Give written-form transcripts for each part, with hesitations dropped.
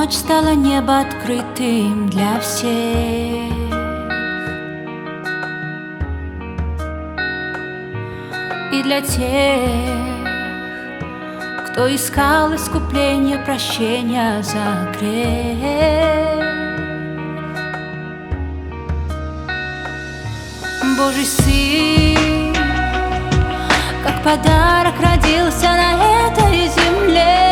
ночь стало небо открытым для всех. И для тех, кто искал искупление, прощения за грех. Божий Сын, как подарок, родился на этой земле.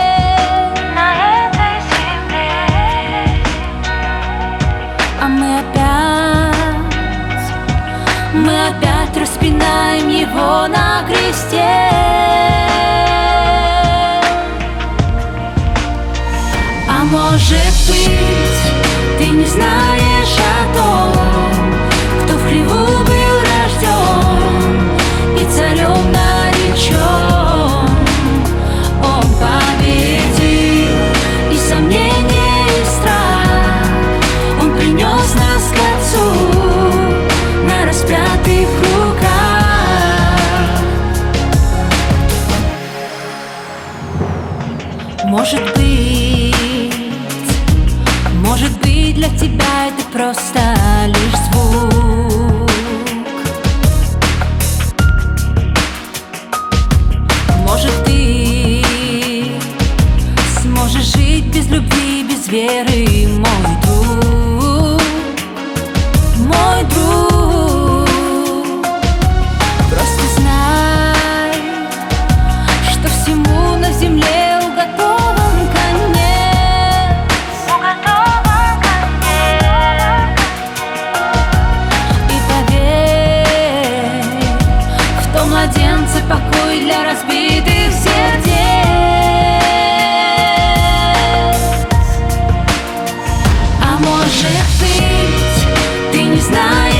А мы опять распинаем Его на кресте. А может быть, ты не знаешь о том, кто в хлеву был рожден и царем наречен. Он победил и сомнение, и страх. Он принес нас к Отцу на распятых руках. Может быть, для тебя это просто лишь звук. Может, ты сможешь жить без любви, без веры, мой друг, мой друг. Просто знай, что всему на земле уготован конец. И поверь, в том младенце покой для разбитых сердец. А может быть, ты не знаешь